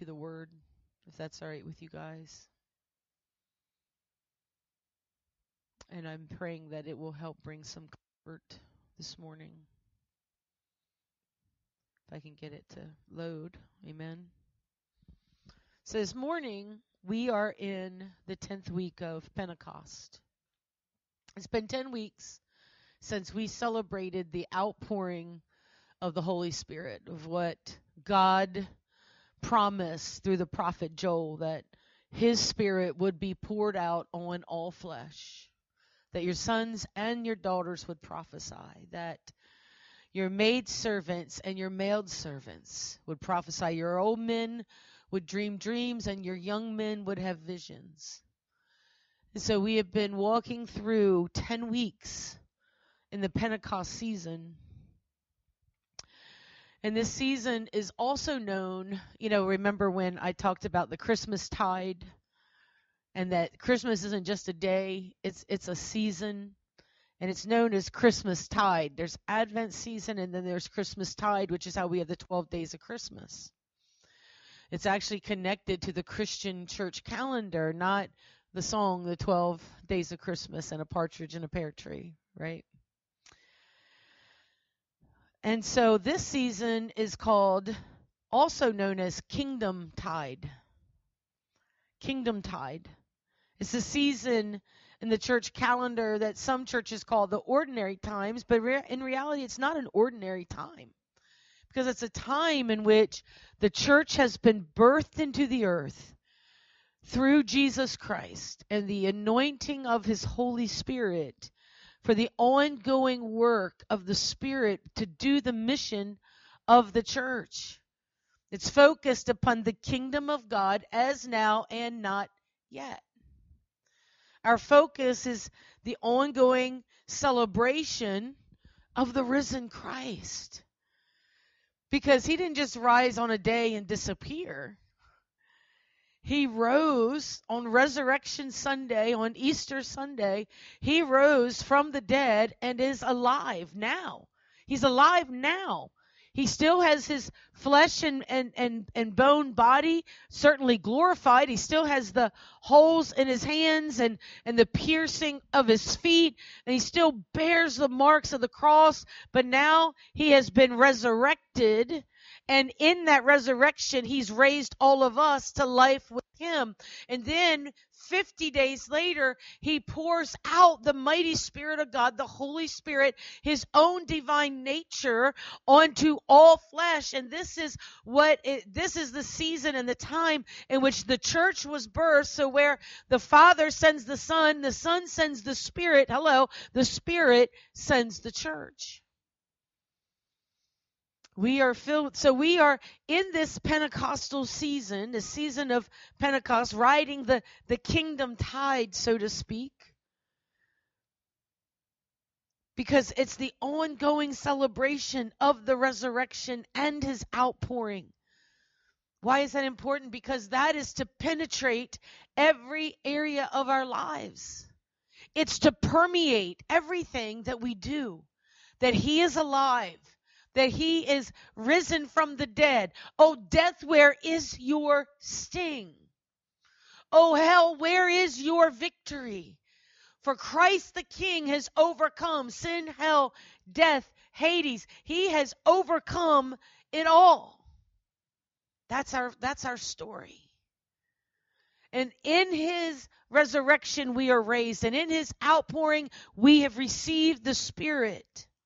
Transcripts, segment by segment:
the word, if that's all right with you guys. And I'm praying that it will help bring some comfort this morning. If I can get it to load. Amen. So this morning, we are in the 10th week of Pentecost. It's been 10 weeks since we celebrated the outpouring of the Holy Spirit, of what God promised through the prophet Joel, that his Spirit would be poured out on all flesh, that your sons and your daughters would prophesy, that your maidservants and your maidservants would prophesy, your old men would dream dreams, and your young men would have visions. And so we have been walking through 10 weeks in the Pentecost season. And this season is also known, remember when I talked about the Christmas tide, and that Christmas isn't just a day, it's a season, and it's known as Christmas tide. There's Advent season, and then there's Christmas tide, which is how we have the 12 days of Christmas. It's actually connected to the Christian church calendar, not the song, the 12 days of Christmas and a partridge in a pear tree, right? And so this season is called, also known as Kingdom Tide. Kingdom Tide. It's a season in the church calendar that some churches call the ordinary times, but in reality, it's not an ordinary time, because it's a time in which the church has been birthed into the earth through Jesus Christ and the anointing of his Holy Spirit for the ongoing work of the Spirit to do the mission of the church. It's focused upon the kingdom of God as now and not yet. Our focus is the ongoing celebration of the risen Christ, because he didn't just rise on a day and disappear. He rose on Resurrection Sunday, on Easter Sunday. He rose from the dead and is alive now. He's alive now. He still has his flesh and bone body, certainly glorified. He still has the holes in his hands and the piercing of his feet, and he still bears the marks of the cross, but now he has been resurrected. And in that resurrection, he's raised all of us to life with him. And then 50 days later, he pours out the mighty Spirit of God, the Holy Spirit, his own divine nature onto all flesh. And this is the season and the time in which the church was birthed. So where the Father sends the Son sends the Spirit. The Spirit sends the church. We are in this Pentecostal season, the season of Pentecost, riding the kingdom tide, so to speak, because it's the ongoing celebration of the resurrection and his outpouring. Why is that important? Because that is to penetrate every area of our lives. It's to permeate everything that we do, that he is alive, that he is risen from the dead. Oh, death, where is your sting? Oh, hell, where is your victory? For Christ the King has overcome sin, hell, death, Hades. He has overcome it all. That's our story. And in his resurrection we are raised, and in his outpouring we have received the Spirit.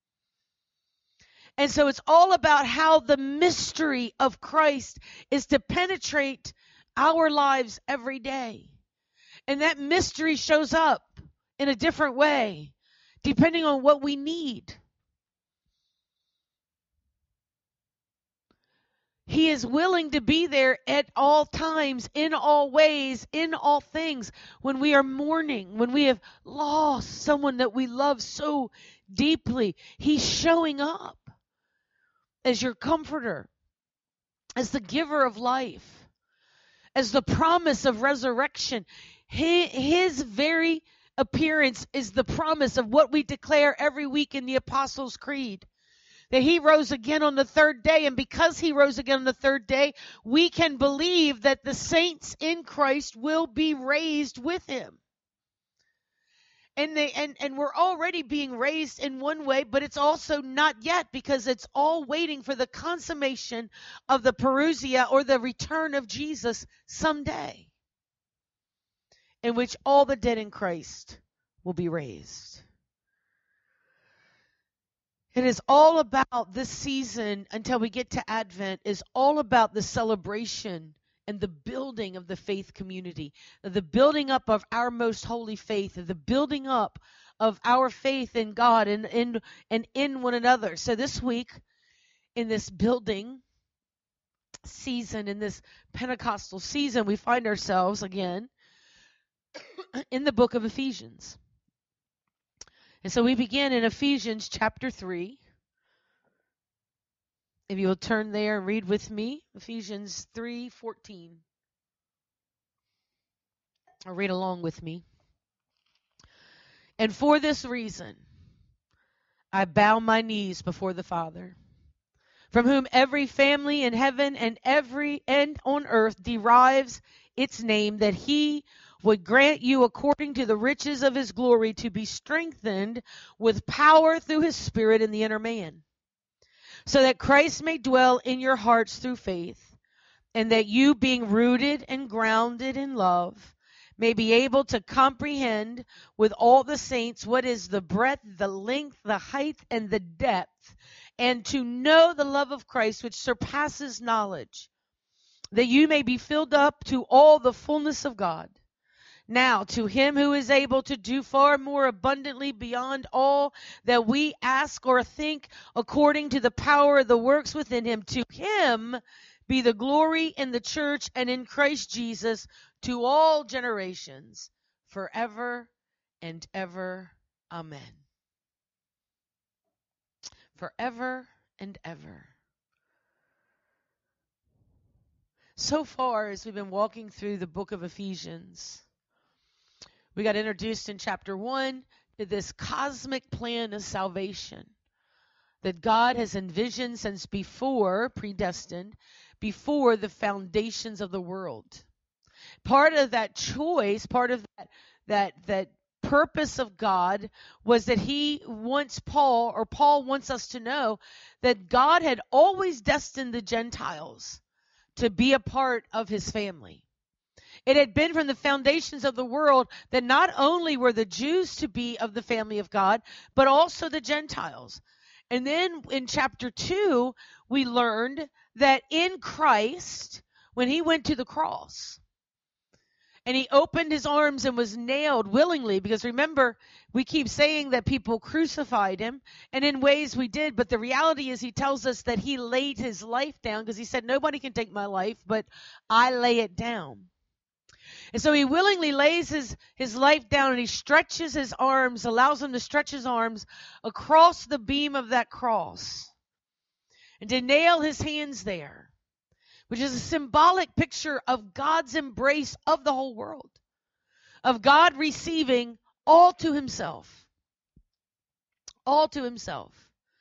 And so it's all about how the mystery of Christ is to penetrate our lives every day. And that mystery shows up in a different way, depending on what we need. He is willing to be there at all times, in all ways, in all things. When we are mourning, when we have lost someone that we love so deeply, he's showing up as your comforter, as the giver of life, as the promise of resurrection. His very appearance is the promise of what we declare every week in the Apostles' Creed, that he rose again on the third day. And because he rose again on the third day, we can believe that the saints in Christ will be raised with him. And we're already being raised in one way, but it's also not yet, because it's all waiting for the consummation of the parousia, or the return of Jesus someday, in which all the dead in Christ will be raised. It is all about this season, until we get to Advent, is all about the celebration and the building of the faith community, the building up of our most holy faith, the building up of our faith in God and in one another. So this week, in this building season, in this Pentecostal season, we find ourselves again in the book of Ephesians. And so we begin in Ephesians chapter 3. If you will turn there and read with me, Ephesians 3:14. Or read along with me. And for this reason, I bow my knees before the Father, from whom every family in heaven and every end on earth derives its name, that he would grant you, according to the riches of his glory, to be strengthened with power through his Spirit in the inner man, so that Christ may dwell in your hearts through faith, and that you, being rooted and grounded in love, may be able to comprehend with all the saints what is the breadth, the length, the height, and the depth, and to know the love of Christ, which surpasses knowledge, that you may be filled up to all the fullness of God. Now, to him who is able to do far more abundantly beyond all that we ask or think, according to the power that works within him, to him be the glory in the church and in Christ Jesus to all generations, forever and ever. Amen. Forever and ever. So far, as we've been walking through the book of Ephesians, we got introduced in chapter 1 to this cosmic plan of salvation that God has envisioned since before, predestined, before the foundations of the world. Part of that choice, part of that purpose of God was that he wants Paul wants us to know that God had always destined the Gentiles to be a part of his family. It had been from the foundations of the world that not only were the Jews to be of the family of God, but also the Gentiles. And then in chapter 2, we learned that in Christ, when he went to the cross, and he opened his arms and was nailed willingly, because remember, we keep saying that people crucified him, and in ways we did, but the reality is he tells us that he laid his life down, because he said, nobody can take my life, but I lay it down. And so he willingly lays his life down, and he stretches his arms, allows him to stretch his arms across the beam of that cross and to nail his hands there, which is a symbolic picture of God's embrace of the whole world, of God receiving all to himself. All to himself.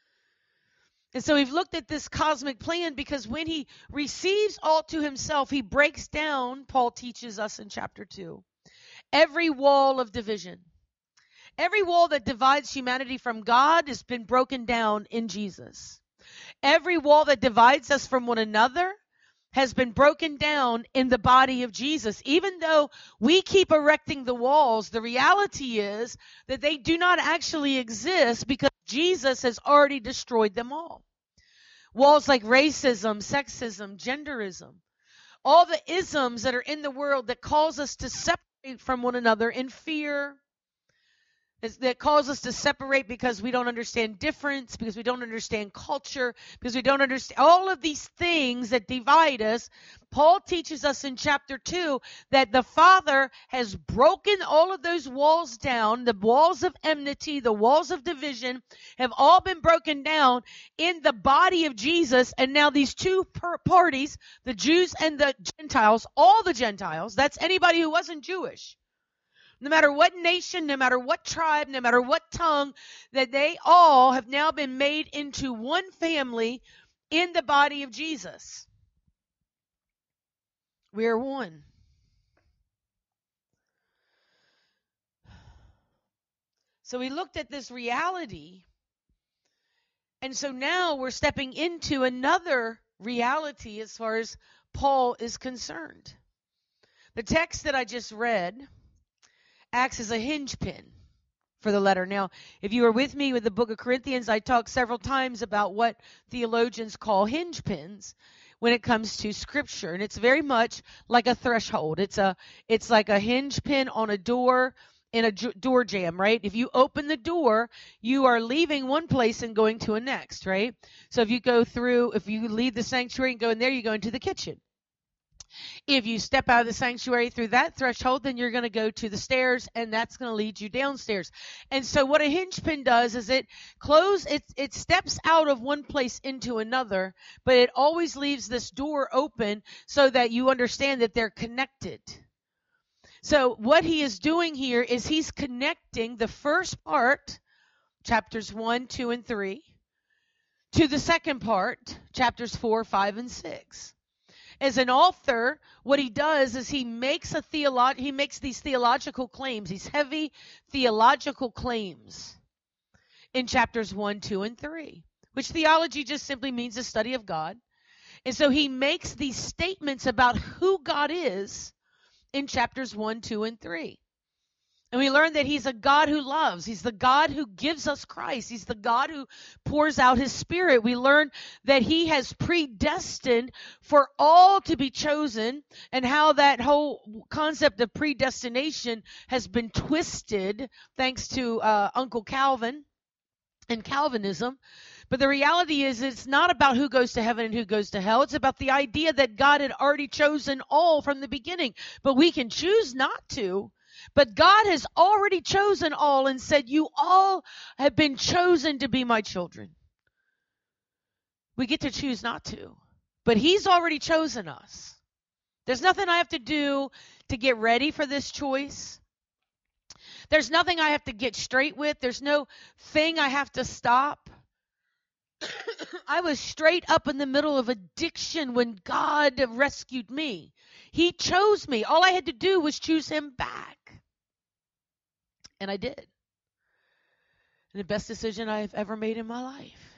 And so we've looked at this cosmic plan, because when he receives all to himself, he breaks down, Paul teaches us in chapter 2, every wall of division. Every wall that divides humanity from God has been broken down in Jesus. Every wall that divides us from one another has been broken down in the body of Jesus. Even though we keep erecting the walls, the reality is that they do not actually exist, because Jesus has already destroyed them all. Walls like racism, sexism, genderism, all the isms that are in the world that cause us to separate from one another in fear, that cause us to separate because we don't understand difference, because we don't understand culture, because we don't understand all of these things that divide us. Paul teaches us in chapter 2 that the Father has broken all of those walls down. The walls of enmity, the walls of division have all been broken down in the body of Jesus. And now these two parties, the Jews and the Gentiles, all the Gentiles, that's anybody who wasn't Jewish, No matter what nation, no matter what tribe, no matter what tongue, that they all have now been made into one family in the body of Jesus. We are one. So we looked at this reality, and so now we're stepping into another reality as far as Paul is concerned. The text that I just read acts as a hinge pin for the letter. Now, if you were with me with the book of Corinthians, I talked several times about what theologians call hinge pins when it comes to Scripture, and it's very much like a threshold. It's like a hinge pin on a door in a door jamb, right? If you open the door, you are leaving one place and going to a next, right? So if you leave the sanctuary and go in there, you go into the kitchen. If you step out of the sanctuary through that threshold, then you're going to go to the stairs, and that's going to lead you downstairs. And so what a hinge pin does is it steps out of one place into another, but it always leaves this door open so that you understand that they're connected. So what he is doing here is he's connecting the first part, chapters 1, 2, and 3, to the second part, chapters 4, 5, and 6. As an author, what he does is he makes these theological claims, these heavy theological claims in chapters 1, 2, and 3, which theology just simply means the study of God. And so he makes these statements about who God is in chapters 1, 2, and 3. And we learn that he's a God who loves. He's the God who gives us Christ. He's the God who pours out his Spirit. We learn that he has predestined for all to be chosen, and how that whole concept of predestination has been twisted thanks to Uncle Calvin and Calvinism. But the reality is, it's not about who goes to heaven and who goes to hell. It's about the idea that God had already chosen all from the beginning. But we can choose not to. But God has already chosen all and said, you all have been chosen to be my children. We get to choose not to. But he's already chosen us. There's nothing I have to do to get ready for this choice. There's nothing I have to get straight with. There's no thing I have to stop. I was straight up in the middle of addiction when God rescued me. He chose me. All I had to do was choose him back. And I did. And the best decision I've ever made in my life.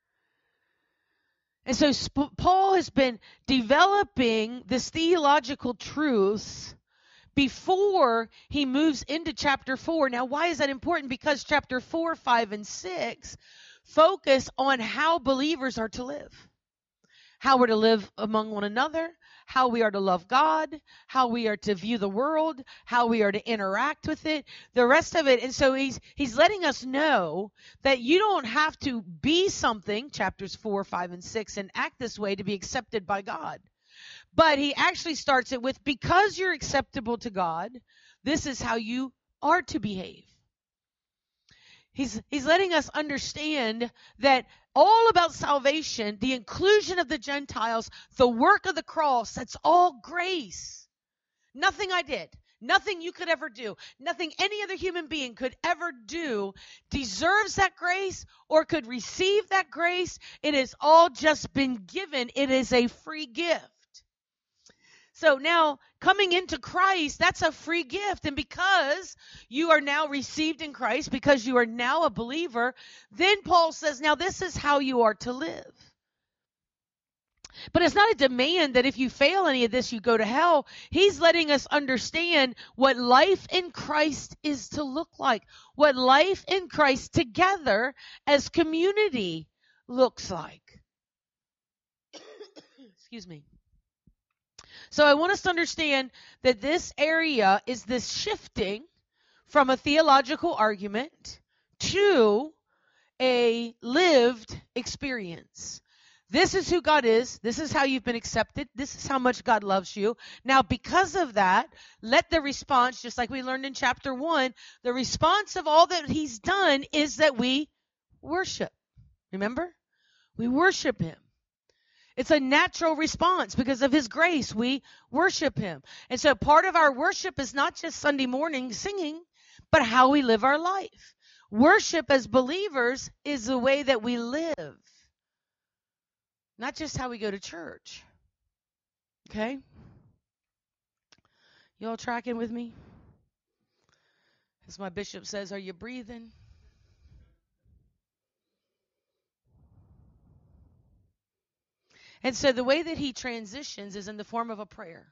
And so Paul has been developing this theological truth before he moves into chapter 4. Now, why is that important? Because chapter 4, 5, and 6 focus on how believers are to live. How we're to live among one another, how we are to love God, how we are to view the world, how we are to interact with it, the rest of it. And so he's letting us know that you don't have to be something, chapters 4, 5, and 6, and act this way to be accepted by God. But he actually starts it with, because you're acceptable to God, this is how you are to behave. He's letting us understand that all about salvation, the inclusion of the Gentiles, the work of the cross, that's all grace. Nothing I did, nothing you could ever do, nothing any other human being could ever do deserves that grace or could receive that grace. It has all just been given. It is a free gift. So now, coming into Christ, that's a free gift. And because you are now received in Christ, because you are now a believer, then Paul says, now this is how you are to live. But it's not a demand that if you fail any of this, you go to hell. He's letting us understand what life in Christ is to look like, what life in Christ together as community looks like. Excuse me. So I want us to understand that this area is this shifting from a theological argument to a lived experience. This is who God is. This is how you've been accepted. This is how much God loves you. Now, because of that, let the response, just like we learned in chapter 1, the response of all that he's done is that we worship. Remember? We worship him. It's a natural response because of his grace. We worship him. And so part of our worship is not just Sunday morning singing, but how we live our life. Worship as believers is the way that we live, not just how we go to church. Okay? You all tracking with me? As my bishop says, are you breathing? And so the way that he transitions is in the form of a prayer.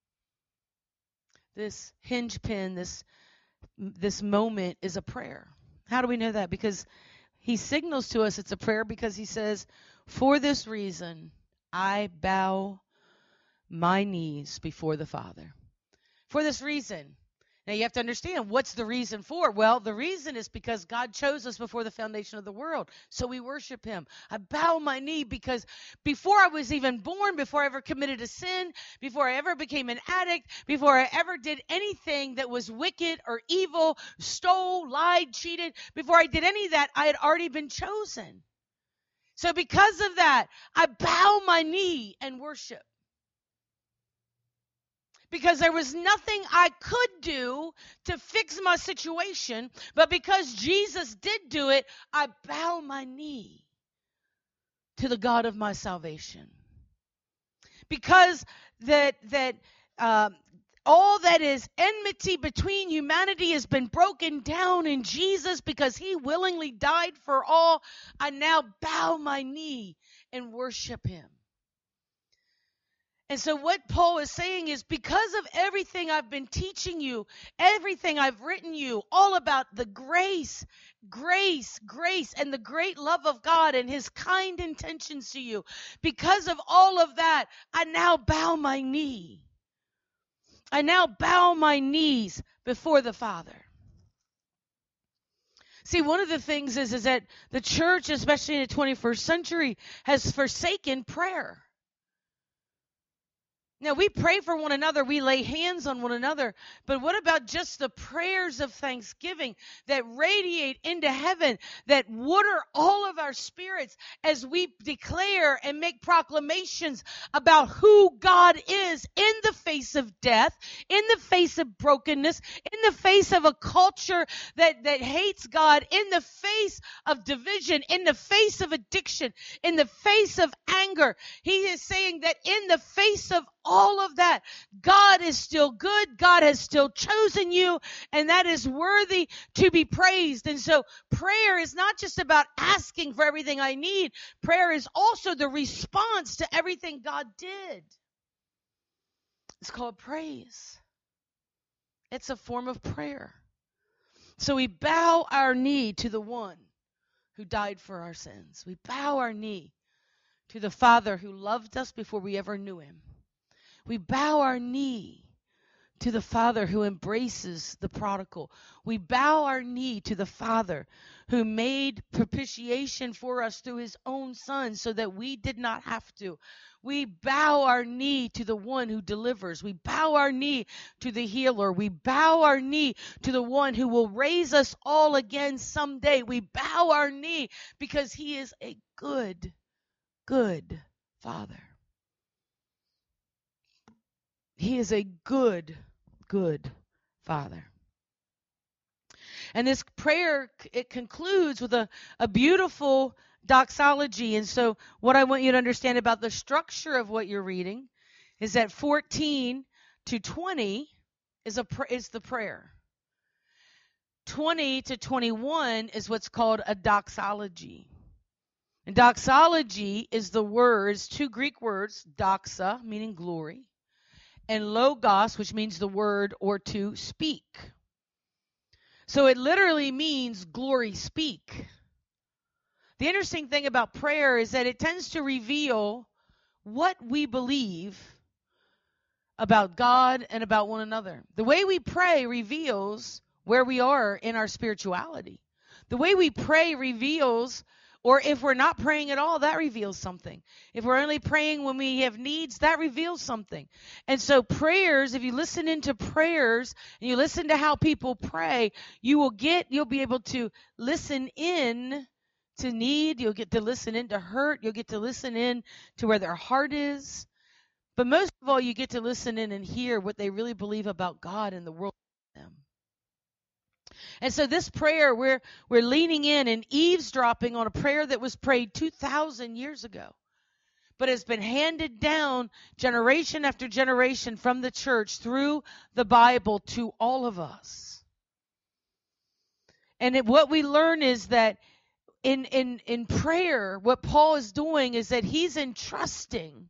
This hinge pin, this moment is a prayer. How do we know that? Because he signals to us it's a prayer because he says, for this reason, I bow my knees before the Father. For this reason. Now you have to understand, what's the reason for? Well, the reason is because God chose us before the foundation of the world. So we worship him. I bow my knee because before I was even born, before I ever committed a sin, before I ever became an addict, before I ever did anything that was wicked or evil, stole, lied, cheated, before I did any of that, I had already been chosen. So because of that, I bow my knee and worship. Because there was nothing I could do to fix my situation, but because Jesus did do it, I bow my knee to the God of my salvation. Because all that is enmity between humanity has been broken down in Jesus because he willingly died for all, I now bow my knee and worship him. And so what Paul is saying is because of everything I've been teaching you, everything I've written you, all about the grace, and the great love of God and his kind intentions to you, because of all of that, I now bow my knee. I now bow my knees before the Father. See, one of the things is that the church, especially in the 21st century, has forsaken prayer. Now, we pray for one another, we lay hands on one another, but what about just the prayers of thanksgiving that radiate into heaven, that water all of our spirits as we declare and make proclamations about who God is in the face of death, in the face of brokenness, in the face of a culture that hates God, in the face of division, in the face of addiction, in the face of anger. He is saying that in the face of all of that, God is still good. God has still chosen you, and that is worthy to be praised. And so prayer is not just about asking for everything I need. Prayer is also the response to everything God did. It's called praise. It's a form of prayer. So we bow our knee to the one who died for our sins. We bow our knee to the Father who loved us before we ever knew him. We bow our knee to the Father who embraces the prodigal. We bow our knee to the Father who made propitiation for us through his own Son so that we did not have to. We bow our knee to the one who delivers. We bow our knee to the healer. We bow our knee to the one who will raise us all again someday. We bow our knee because he is a good, good Father. He is a good, good Father. And this prayer, it concludes with a beautiful doxology. And so what I want you to understand about the structure of what you're reading is that 14 to 20 is the prayer. 20 to 21 is what's called a doxology. And doxology is two Greek words, doxa, meaning glory, and logos, which means the word or to speak. So it literally means glory speak. The interesting thing about prayer is that it tends to reveal what we believe about God and about one another. The way we pray reveals where we are in our spirituality. The way we pray reveals, or if we're not praying at all, that reveals something. If we're only praying when we have needs, that reveals something. And so prayers, if you listen into prayers and you listen to how people pray, you'll be able to listen in to need. You'll get to listen in to hurt. You'll get to listen in to where their heart is. But most of all, you get to listen in and hear what they really believe about God and the world around them. And so this prayer, we're leaning in and eavesdropping on a prayer that was prayed 2,000 years ago, but has been handed down generation after generation from the church through the Bible to all of us. And what we learn is that in prayer, what Paul is doing is that he's entrusting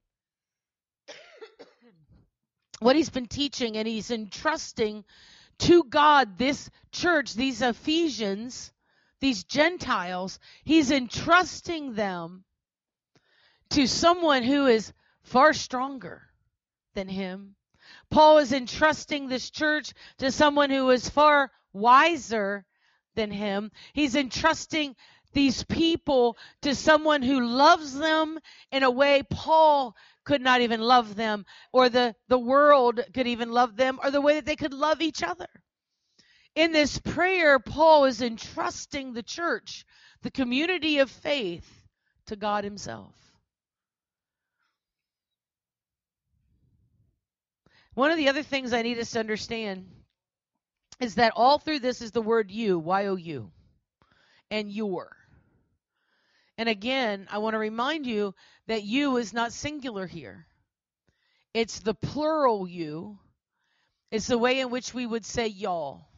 what he's been teaching, and he's entrusting to God this church, these Ephesians, these Gentiles. He's entrusting them to someone who is far stronger than him. Paul is entrusting this church to someone who is far wiser than him. He's entrusting these people to someone who loves them in a way Paul could not even love them, or the world could even love them, or the way that they could love each other. In this prayer, Paul is entrusting the church, the community of faith, to God himself. One of the other things I need us to understand is that all through this is the word you, Y-O-U, and your. And again, I want to remind you that you is not singular here. It's the plural you. It's the way in which we would say y'all.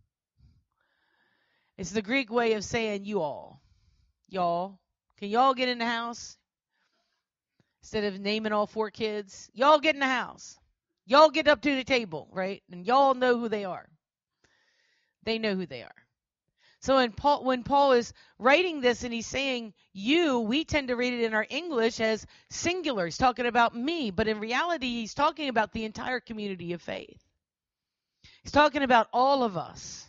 It's the Greek way of saying you all. Y'all. Can y'all get in the house? Instead of naming all 4 kids. Y'all get in the house. Y'all get up to the table, right? And y'all know who they are. They know who they are. So when Paul is writing this and he's saying you, we tend to read it in our English as singular. He's talking about me, but in reality, he's talking about the entire community of faith. He's talking about all of us.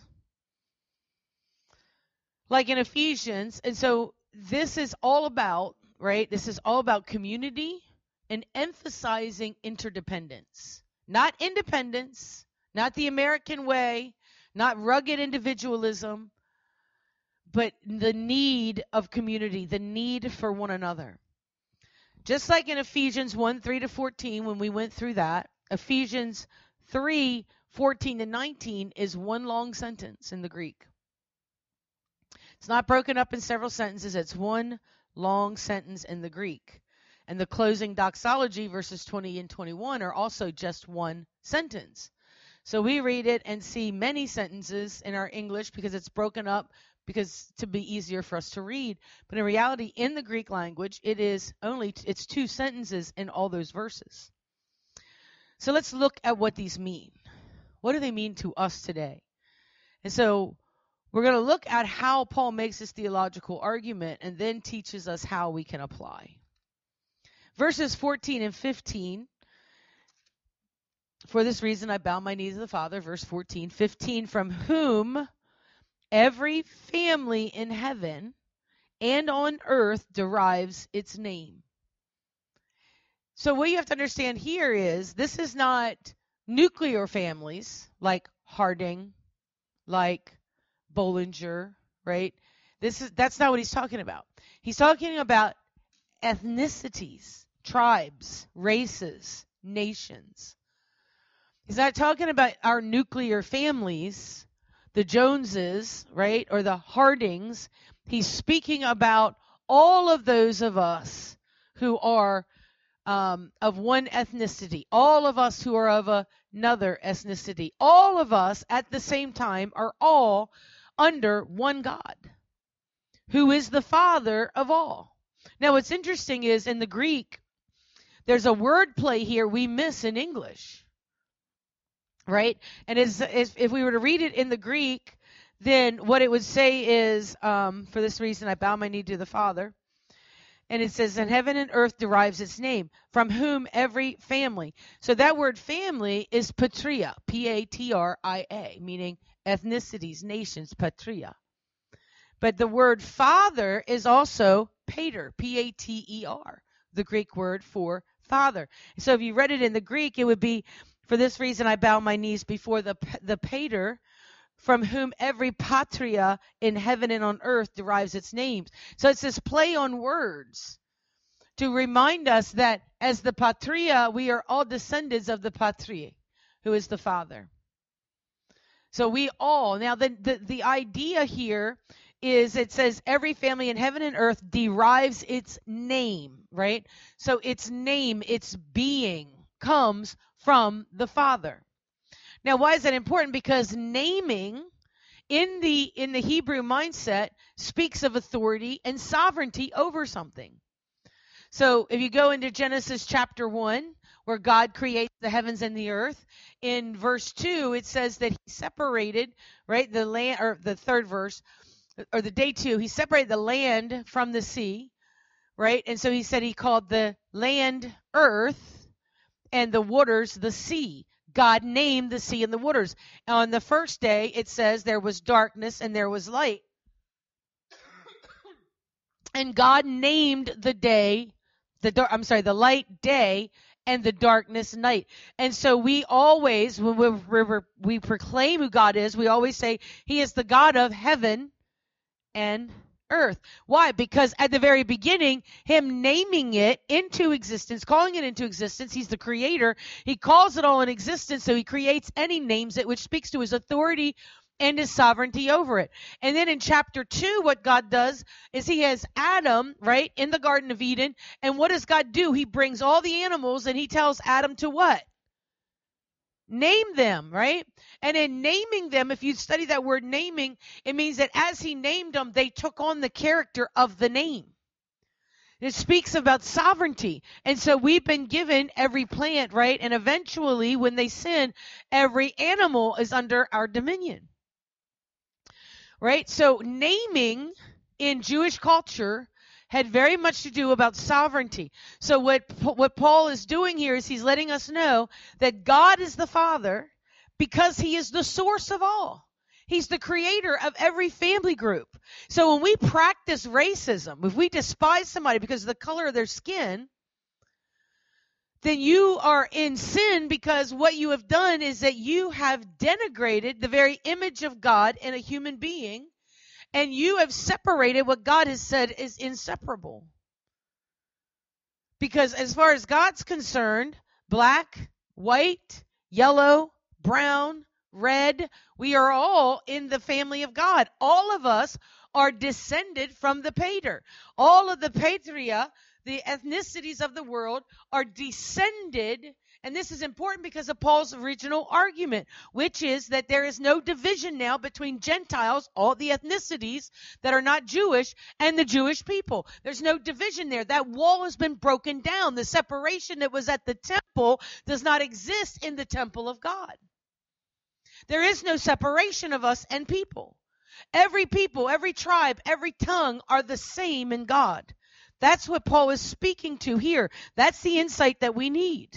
Like in Ephesians, and so this is all about, right? This is all about community and emphasizing interdependence. Not independence, not the American way, not rugged individualism, but the need of community, the need for one another. Just like in Ephesians 1:3-14, when we went through that, Ephesians 3:14-19 is one long sentence in the Greek. It's not broken up in several sentences. It's one long sentence in the Greek. And the closing doxology, verses 20 and 21, are also just one sentence. So we read it and see many sentences in our English because it's broken up because to be easier for us to read. But in reality, in the Greek language, it's 2 sentences in all those verses. So let's look at what these mean. What do they mean to us today? And so we're going to look at how Paul makes this theological argument and then teaches us how we can apply. Verses 14 and 15. For this reason I bow my knees to the Father. Verse 14. 15. From whom every family in heaven and on earth derives its name. So what you have to understand here is this is not nuclear families like Harding, like Bollinger, right? That's not what he's talking about. He's talking about ethnicities, tribes, races, nations. He's not talking about our nuclear families, the Joneses, right, or the Hardings. He's speaking about all of those of us who are of one ethnicity, all of us who are of another ethnicity. All of us at the same time are all under one God, who is the Father of all. Now, what's interesting is in the Greek, there's a word play here we miss in English. Right? And if we were to read it in the Greek, then what it would say is, for this reason I bow my knee to the Father. And it says, and heaven and earth derives its name, from whom every family. So that word family is patria, P-A-T-R-I-A, meaning ethnicities, nations, patria. But the word father is also pater, P-A-T-E-R, the Greek word for father. So if you read it in the Greek, it would be, for this reason I bow my knees before the pater, from whom every patria in heaven and on earth derives its names. So it's this play on words to remind us that as the patria, we are all descendants of the patri, who is the Father. So we all, now the idea here is it says every family in heaven and earth derives its name, right? So its name, its being comes from the Father. Now, why is that important? Because naming in the Hebrew mindset speaks of authority and sovereignty over something. So if you go into Genesis chapter 1, where God creates the heavens and the earth, in verse 2, it says that he separated, right, the land, or the third verse, or the day 2, he separated the land from the sea, right? And so he said he called the land earth and the waters the sea. God named the sea and the waters. On the first day, it says there was darkness and there was light. And God named the the light day and the darkness night. And so we always, when we proclaim who God is, we always say he is the God of heaven and earth. Why? Because at the very beginning, him naming it into existence, calling it into existence, he's the creator. He calls it all in existence, so he creates and he names it, which speaks to his authority and his sovereignty over it. And then in chapter 2, what God does is he has Adam, right, in the Garden of Eden. And what does God do? He brings all the animals and he tells Adam to what? Name them, right? And in naming them, if you study that word naming, it means that as he named them, they took on the character of the name. It speaks about sovereignty. And so we've been given every plant, right? And eventually, when they sin, every animal is under our dominion. Right? So naming in Jewish culture had very much to do about sovereignty. So what Paul is doing here is he's letting us know that God is the Father because he is the source of all. He's the creator of every family group. So when we practice racism, if we despise somebody because of the color of their skin, then you are in sin, because what you have done is that you have denigrated the very image of God in a human being. And you have separated what God has said is inseparable. Because as far as God's concerned, black, white, yellow, brown, red, we are all in the family of God. All of us are descended from the pater. All of the patria, the ethnicities of the world, are descended. And this is important because of Paul's original argument, which is that there is no division now between Gentiles, all the ethnicities that are not Jewish, and the Jewish people. There's no division there. That wall has been broken down. The separation that was at the temple does not exist in the temple of God. There is no separation of us and people. Every people, every tribe, every tongue are the same in God. That's what Paul is speaking to here. That's the insight that we need.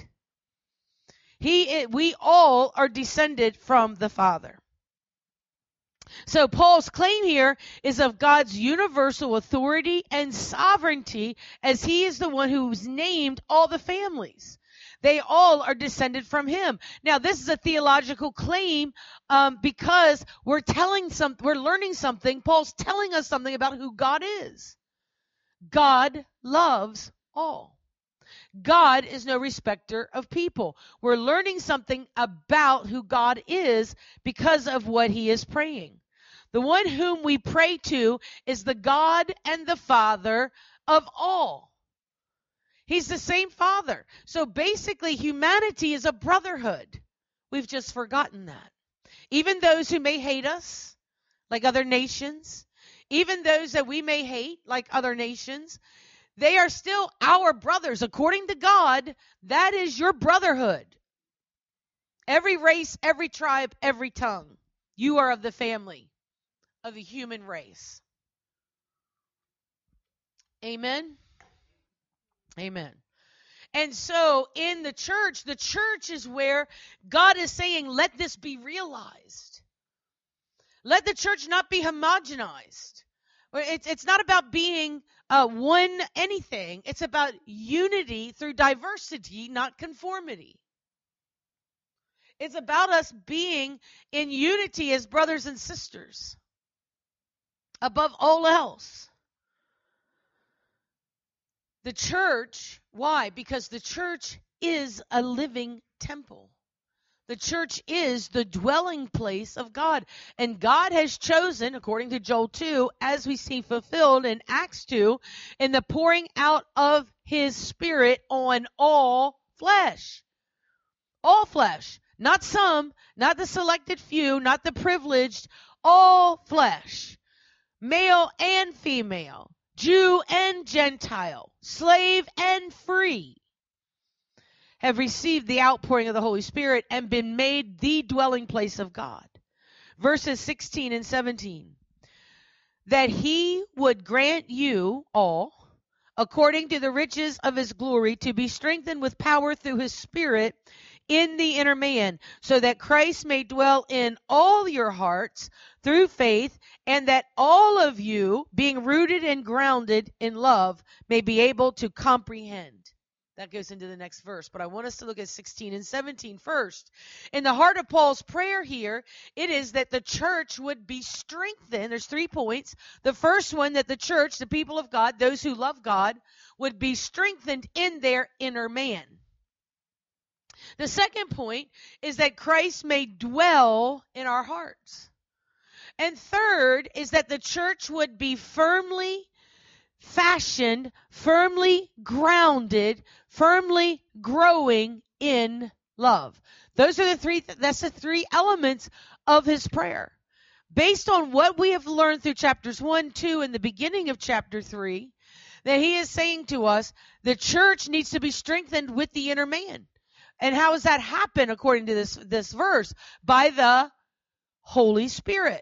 We all are descended from the Father. So Paul's claim here is of God's universal authority and sovereignty, as he is the one who's named all the families. They all are descended from him. Now, this is a theological claim because we're learning something. Paul's telling us something about who God is. God loves all. God is no respecter of people. We're learning something about who God is because of what he is praying. The one whom we pray to is the God and the Father of all. He's the same Father. So basically, humanity is a brotherhood. We've just forgotten that. Even those who may hate us, like other nations, even those that we may hate, like other nations, they are still our brothers. According to God, that is your brotherhood. Every race, every tribe, every tongue. You are of the family of the human race. Amen? Amen. And so in the church is where God is saying, let this be realized. Let the church not be homogenized. It's not about being one anything. It's about unity through diversity, not conformity. It's about us being in unity as brothers and sisters above all else. The church, why? Because the church is a living temple. The church is the dwelling place of God. And God has chosen, according to Joel 2, as we see fulfilled in Acts 2, in the pouring out of his Spirit on all flesh. All flesh. Not some, not the selected few, not the privileged. All flesh. Male and female. Jew and Gentile. Slave and free. Have received the outpouring of the Holy Spirit and been made the dwelling place of God. Verses 16 and 17. That he would grant you all, according to the riches of his glory, to be strengthened with power through his Spirit in the inner man, so that Christ may dwell in all your hearts through faith, and that all of you, being rooted and grounded in love, may be able to comprehend. That goes into the next verse, but I want us to look at 16 and 17 first. In the heart of Paul's prayer here, it is that the church would be strengthened. There's 3 points. The first one, that the church, the people of God, those who love God, would be strengthened in their inner man. The second point is that Christ may dwell in our hearts. And third is that the church would be firmly fashioned, firmly grounded, firmly growing in love. Those are that's the 3 elements of his prayer. Based on what we have learned through chapters 1, 2, and the beginning of chapter 3, that he is saying to us, the church needs to be strengthened with the inner man. And how does that happen according to this verse? By the Holy Spirit.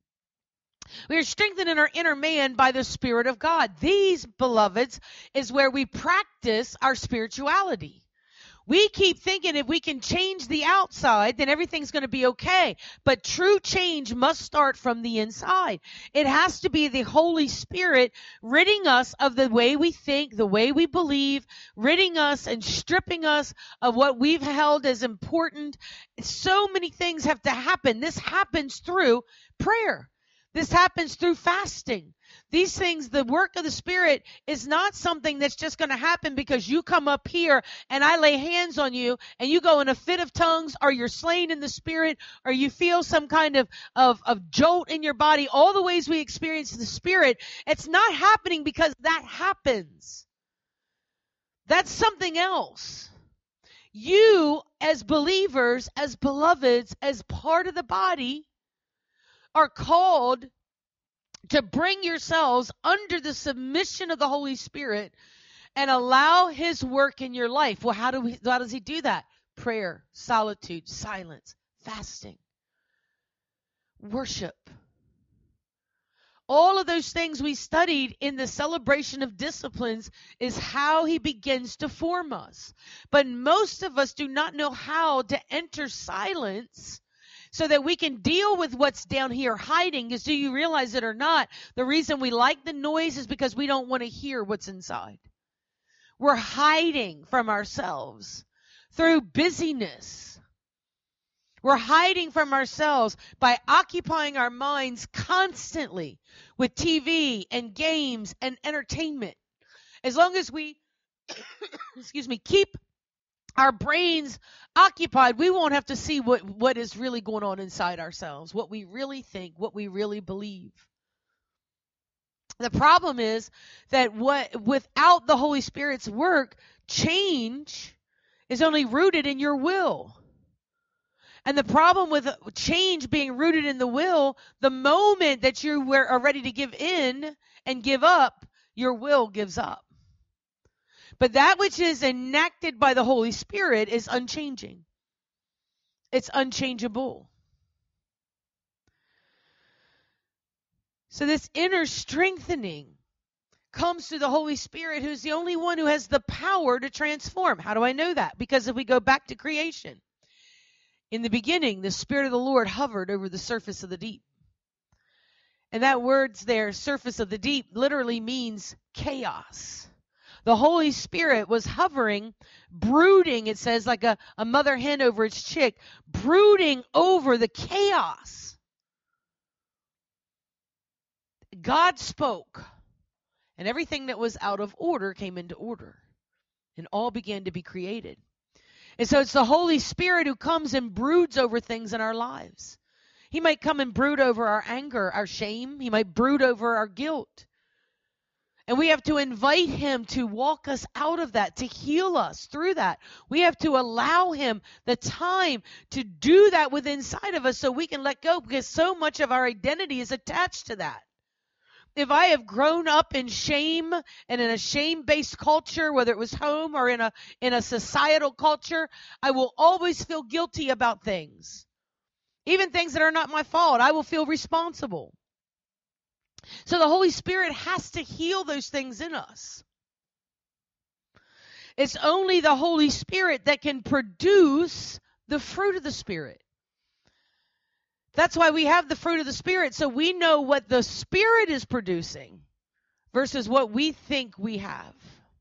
We are strengthened in our inner man by the Spirit of God. These, beloveds, is where we practice our spirituality. We keep thinking if we can change the outside, then everything's going to be okay. But true change must start from the inside. It has to be the Holy Spirit ridding us of the way we think, the way we believe, ridding us and stripping us of what we've held as important. So many things have to happen. This happens through prayer. This happens through fasting. These things, the work of the Spirit is not something that's just going to happen because you come up here and I lay hands on you and you go in a fit of tongues, or you're slain in the Spirit, or you feel some kind of jolt in your body. All the ways we experience the Spirit, it's not happening because that happens. That's something else. You, as believers, as beloveds, as part of the body, are called to bring yourselves under the submission of the Holy Spirit and allow his work in your life. Well, how does he do that? Prayer, solitude, silence, fasting, worship. All of those things we studied in the celebration of disciplines is how he begins to form us. But most of us do not know how to enter silence so that we can deal with what's down here hiding. Because do you realize it or not, the reason we like the noise is because we don't want to hear what's inside. We're hiding from ourselves through busyness. We're hiding from ourselves by occupying our minds constantly with TV and games and entertainment. As long as we, keep our brains occupied, we won't have to see what is really going on inside ourselves, what we really think, what we really believe. The problem is that without the Holy Spirit's work, change is only rooted in your will. And the problem with change being rooted in the will, the moment that you are ready to give in and give up, your will gives up. But that which is enacted by the Holy Spirit is unchanging. It's unchangeable. So this inner strengthening comes through the Holy Spirit, who's the only one who has the power to transform. How do I know that? Because if we go back to creation, in the beginning, the Spirit of the Lord hovered over the surface of the deep. And that word's there, surface of the deep, literally means chaos. the Holy Spirit was hovering, brooding, it says, like a mother hen over its chick, brooding over the chaos. God spoke, and everything that was out of order came into order, and all began to be created. And so it's the Holy Spirit who comes and broods over things in our lives. He might come and brood over our anger, our shame. He might brood over our guilt. And we have to invite him to walk us out of that, to heal us through that. We have to allow him the time to do that within inside of us so we can let go, because so much of our identity is attached to that. If I have grown up in shame and in a shame-based culture, whether it was home or in a societal culture, I will always feel guilty about things. Even things that are not my fault, I will feel responsible. So the Holy Spirit has to heal those things in us. It's only the Holy Spirit that can produce the fruit of the Spirit. That's why we have the fruit of the Spirit, so we know what the Spirit is producing versus what we think we have.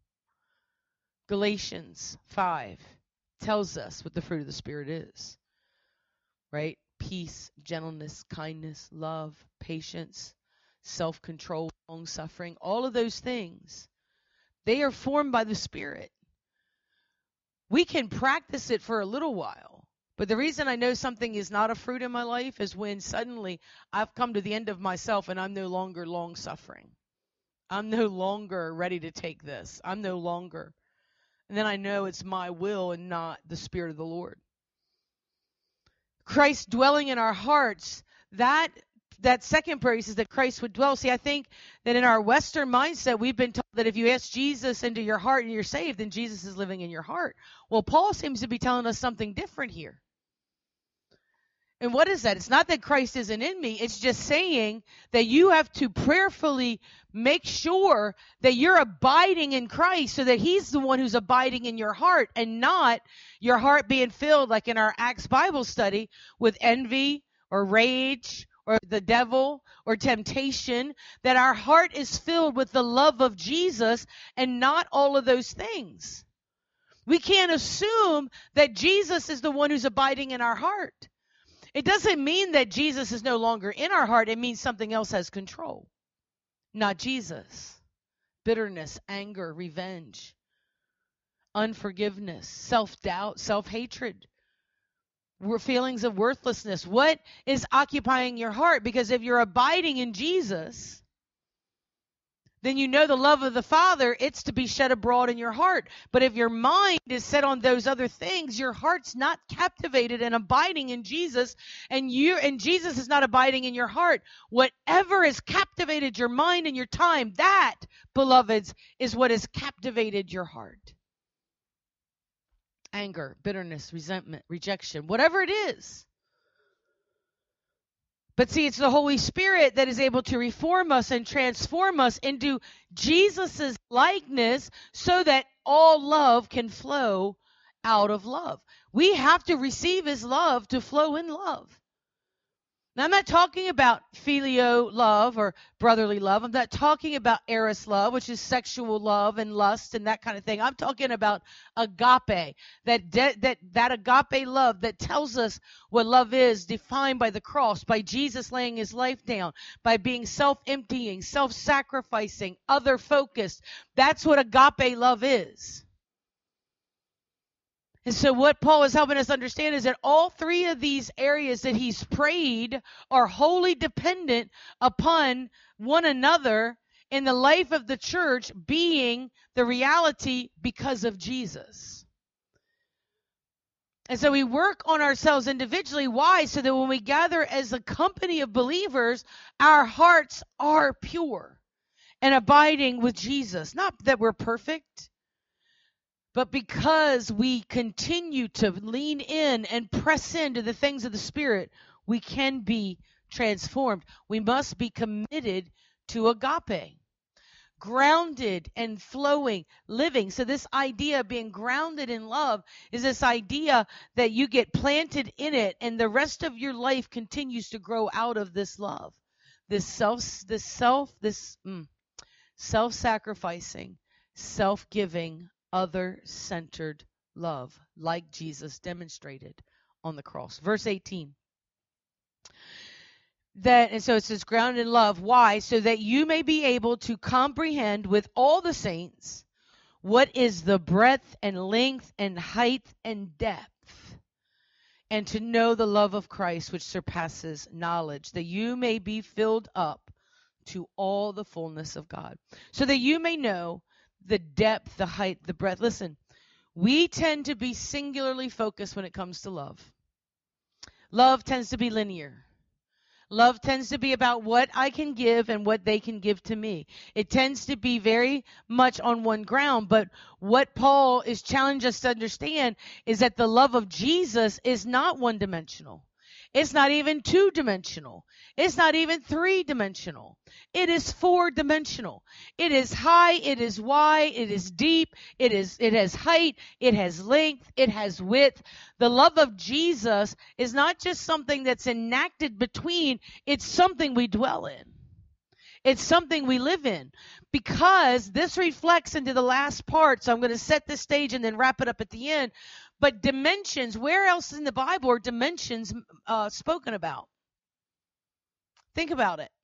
Galatians 5 tells us what the fruit of the Spirit is, right? Peace, gentleness, kindness, love, patience, self-control, long-suffering, all of those things, they are formed by the Spirit. We can practice it for a little while, but the reason I know something is not a fruit in my life is when suddenly I've come to the end of myself and I'm no longer long-suffering. I'm no longer ready to take this. I'm no longer. And then I know it's my will and not the Spirit of the Lord. Christ dwelling in our hearts, that second prayer, he says that Christ would dwell. See, I think that in our Western mindset, we've been told that if you ask Jesus into your heart and you're saved, then Jesus is living in your heart. Well, Paul seems to be telling us something different here. And what is that? It's not that Christ isn't in me. It's just saying that you have to prayerfully make sure that you're abiding in Christ so that he's the one who's abiding in your heart and not your heart being filled, like in our Acts Bible study, with envy or rage or the devil or temptation, that our heart is filled with the love of Jesus and not all of those things. We can't assume that Jesus is the one who's abiding in our heart. It doesn't mean that Jesus is no longer in our heart. It means something else has control, not Jesus. Bitterness, anger, revenge, unforgiveness, self-doubt, self-hatred, feelings of worthlessness. What is occupying your heart? Because if you're abiding in Jesus, then you know the love of the Father, it's to be shed abroad in your heart. But if your mind is set on those other things, your heart's not captivated and abiding in Jesus, and Jesus is not abiding in your heart. Whatever has captivated your mind and your time, that, beloveds, is what has captivated your heart. Anger, bitterness, resentment, rejection, whatever it is. But see, it's the Holy Spirit that is able to reform us and transform us into Jesus' likeness so that all love can flow out of love. We have to receive his love to flow in love. Now, I'm not talking about filio love or brotherly love. I'm not talking about eros love, which is sexual love and lust and that kind of thing. I'm talking about agape, that agape love that tells us what love is, defined by the cross, by Jesus laying his life down, by being self-emptying, self-sacrificing, other-focused. That's what agape love is. And so what Paul is helping us understand is that all three of these areas that he's prayed are wholly dependent upon one another in the life of the church being the reality because of Jesus. And so we work on ourselves individually. Why? So that when we gather as a company of believers, our hearts are pure and abiding with Jesus. Not that we're perfect, but because we continue to lean in and press into the things of the Spirit, we can be transformed. We must be committed to agape, grounded and flowing, living. So this idea of being grounded in love is this idea that you get planted in it and the rest of your life continues to grow out of this love, this self-sacrificing, self-giving, other-centered love, like Jesus demonstrated on the cross. Verse 18. And so it says, grounded in love. Why? So that you may be able to comprehend with all the saints what is the breadth and length and height and depth, and to know the love of Christ which surpasses knowledge, that you may be filled up to all the fullness of God. So that you may know the depth, the height, the breadth. Listen, we tend to be singularly focused when it comes to love. Love tends to be linear. Love tends to be about what I can give and what they can give to me. It tends to be very much on one ground, but what Paul is challenging us to understand is that the love of Jesus is not one-dimensional. It's not even two-dimensional. It's not even three-dimensional. It is four-dimensional. It is high, it is wide, it is deep, it has height, it has length, it has width. The love of Jesus is not just something that's enacted between, it's something we dwell in. It's something we live in, because this reflects into the last part. So I'm going to set the stage and then wrap it up at the end. But dimensions, where else in the Bible are dimensions spoken about? Think about it.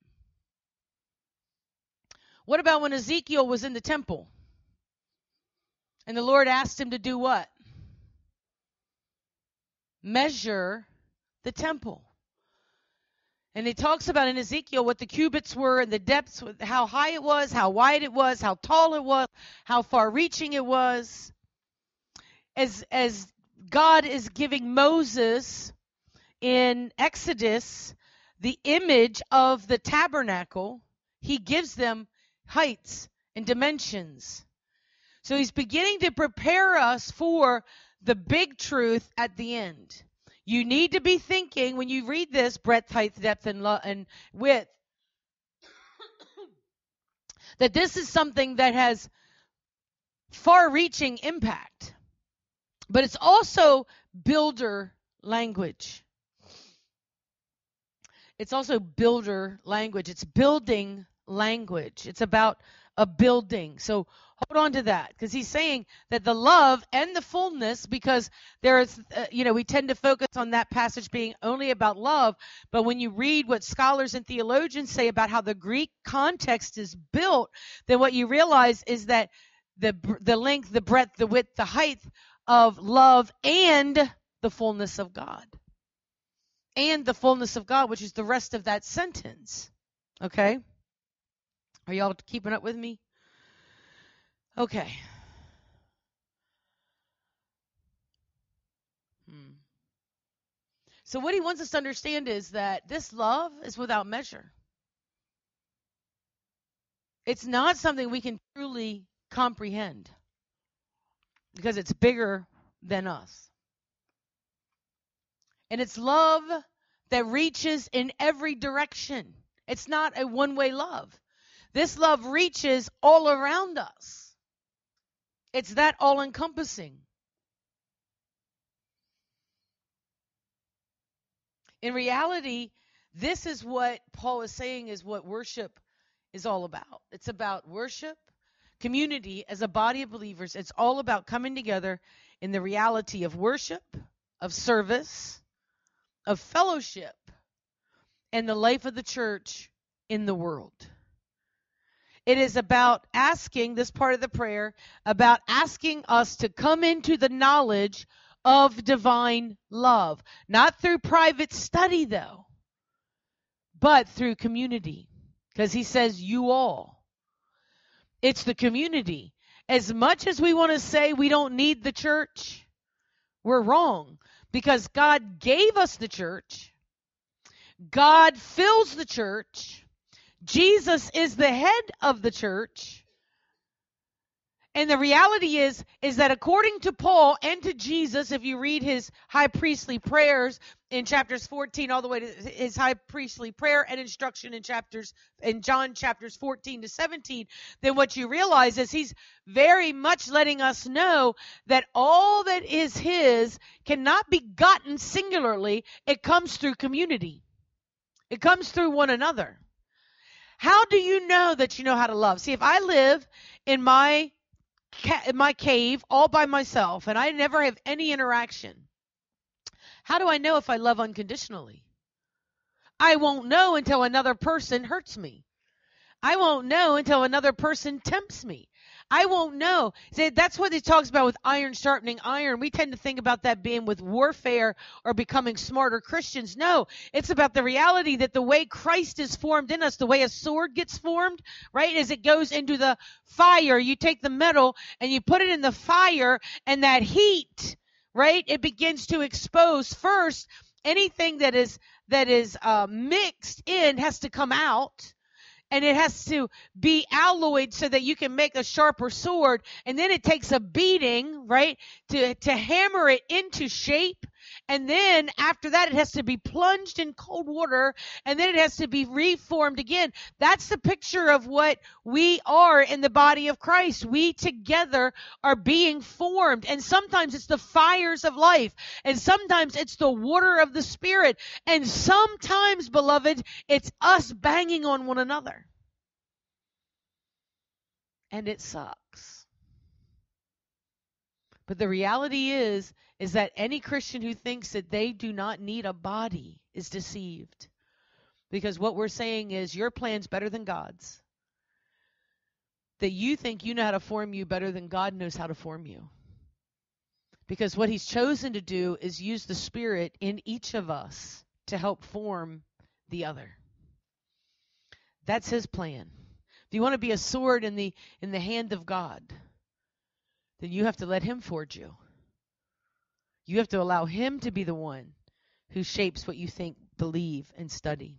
What about when Ezekiel was in the temple? And the Lord asked him to do what? Measure the temple. And it talks about in Ezekiel what the cubits were and the depths, how high it was, how wide it was, how tall it was, how far-reaching it was. As God is giving Moses in Exodus the image of the tabernacle, he gives them heights and dimensions. So he's beginning to prepare us for the big truth at the end. You need to be thinking when you read this, breadth, height, depth, and width, that this is something that has far-reaching impact. But it's also builder language. It's also builder language. It's building language. It's about a building. So hold on to that, because he's saying that the love and the fullness, because there is, we tend to focus on that passage being only about love. But when you read what scholars and theologians say about how the Greek context is built, then what you realize is that the length, the breadth, the width, the height of love and the fullness of God. And the fullness of God, which is the rest of that sentence. Okay? Are y'all keeping up with me? Okay. So what he wants us to understand is that this love is without measure. It's not something we can truly comprehend, because it's bigger than us. And it's love that reaches in every direction. It's not a one-way love. This love reaches all around us. It's that all-encompassing. In reality, this is what Paul is saying is what worship is all about. It's about worship, community as a body of believers. It's all about coming together in the reality of worship, of service, of fellowship, and the life of the church in the world. It is about asking, this part of the prayer, about asking us to come into the knowledge of divine love. Not through private study, though, but through community. Because he says, you all. It's the community. As much as we want to say we don't need the church, we're wrong. Because God gave us the church. God fills the church. Jesus is the head of the church. And the reality is that according to Paul and to Jesus, if you read his high priestly prayers in chapters 14 all the way to his high priestly prayer and instruction in John chapters 14 to 17, then what you realize is he's very much letting us know that all that is his cannot be gotten singularly. It comes through community. It comes through one another. How do you know that you know how to love? See, if I live in my my cave all by myself and I never have any interaction, how do I know if I love unconditionally? I won't know until another person hurts me. I won't know until another person tempts me. I won't know. See, that's what he talks about with iron sharpening iron. We tend to think about that being with warfare or becoming smarter Christians. No, it's about the reality that the way Christ is formed in us, the way a sword gets formed, right, as it goes into the fire, you take the metal and you put it in the fire, and that heat, right, it begins to expose first anything that is mixed in has to come out. And it has to be alloyed so that you can make a sharper sword. And then it takes a beating, right, to hammer it into shape. And then after that, it has to be plunged in cold water. And then it has to be reformed again. That's the picture of what we are in the body of Christ. We together are being formed. And sometimes it's the fires of life. And sometimes it's the water of the Spirit. And sometimes, beloved, it's us banging on one another. And it sucks. But the reality is that any Christian who thinks that they do not need a body is deceived. Because what we're saying is your plan's better than God's. That you think you know how to form you better than God knows how to form you. Because what he's chosen to do is use the Spirit in each of us to help form the other. That's his plan. If you want to be a sword in the hand of God, then you have to let him forge you. You have to allow him to be the one who shapes what you think, believe, and study.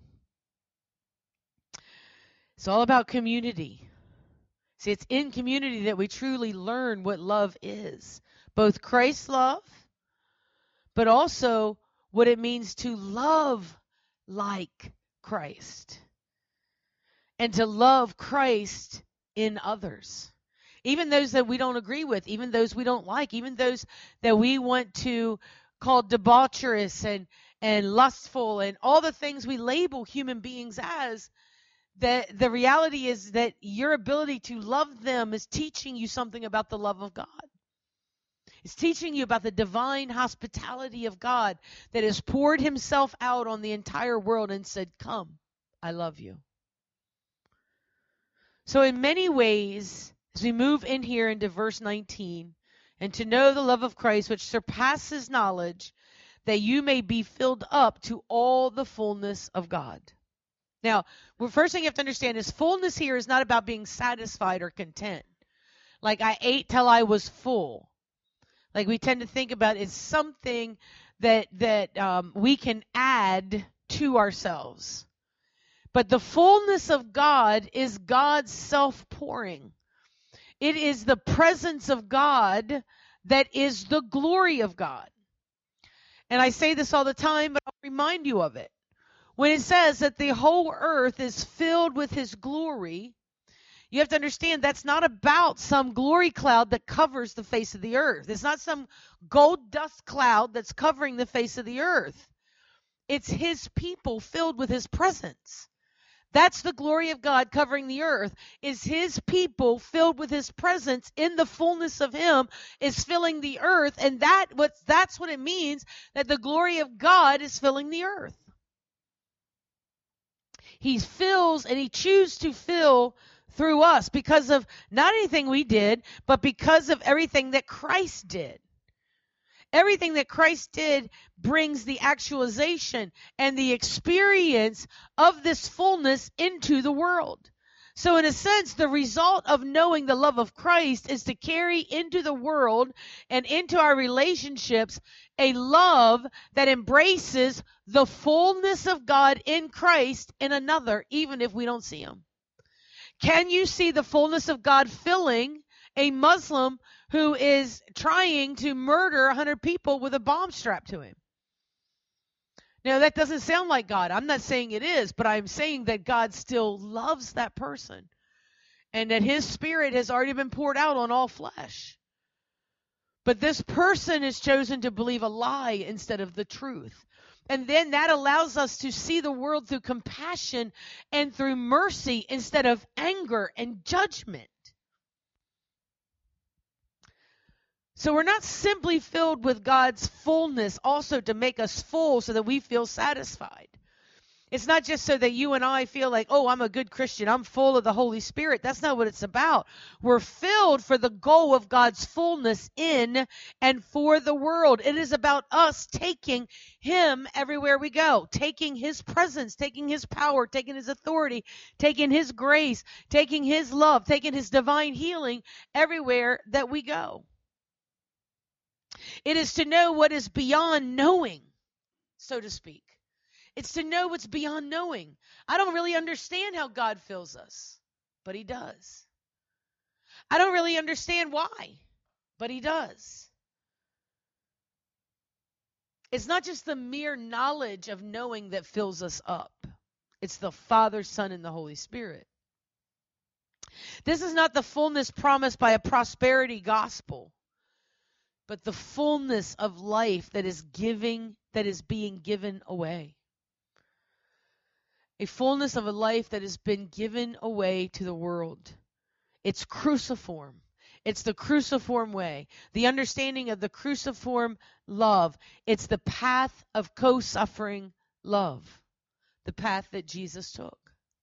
It's all about community. See, it's in community that we truly learn what love is. Both Christ's love, but also what it means to love like Christ. And to love Christ in others. Even those that we don't agree with, even those we don't like, even those that we want to call debaucherous and lustful and all the things we label human beings as, that the reality is that your ability to love them is teaching you something about the love of God. It's teaching you about the divine hospitality of God that has poured himself out on the entire world and said, "Come, I love you." So in many ways, as we move in here into verse 19, and to know the love of Christ, which surpasses knowledge, that you may be filled up to all the fullness of God. Now, the first thing you have to understand is fullness here is not about being satisfied or content. Like I ate till I was full. Like we tend to think about it's something that we can add to ourselves. But the fullness of God is God's self-pouring. It is the presence of God that is the glory of God. And I say this all the time, but I'll remind you of it. When it says that the whole earth is filled with his glory, you have to understand that's not about some glory cloud that covers the face of the earth. It's not some gold dust cloud that's covering the face of the earth. It's his people filled with his presence. That's the glory of God covering the earth, is his people filled with his presence in the fullness of him is filling the earth. And that's what it means that the glory of God is filling the earth. He fills and he chooses to fill through us because of not anything we did, but because of everything that Christ did. Everything that Christ did brings the actualization and the experience of this fullness into the world. So in a sense, the result of knowing the love of Christ is to carry into the world and into our relationships a love that embraces the fullness of God in Christ in another, even if we don't see him. Can you see the fullness of God filling a Muslim who is trying to murder 100 people with a bomb strapped to him? Now, that doesn't sound like God. I'm not saying it is, but I'm saying that God still loves that person and that his Spirit has already been poured out on all flesh. But this person has chosen to believe a lie instead of the truth. And then that allows us to see the world through compassion and through mercy instead of anger and judgment. So we're not simply filled with God's fullness also to make us full so that we feel satisfied. It's not just so that you and I feel like, oh, I'm a good Christian, I'm full of the Holy Spirit. That's not what it's about. We're filled for the goal of God's fullness in and for the world. It is about us taking Him everywhere we go, taking His presence, taking His power, taking His authority, taking His grace, taking His love, taking His divine healing everywhere that we go. It is to know what is beyond knowing, so to speak. It's to know what's beyond knowing. I don't really understand how God fills us, but He does. I don't really understand why, but He does. It's not just the mere knowledge of knowing that fills us up. It's the Father, Son, and the Holy Spirit. This is not the fullness promised by a prosperity gospel, but the fullness of life that is being given away. A fullness of a life that has been given away to the world. It's cruciform. It's the cruciform way. The understanding of the cruciform love. It's the path of co-suffering love. The path that Jesus took.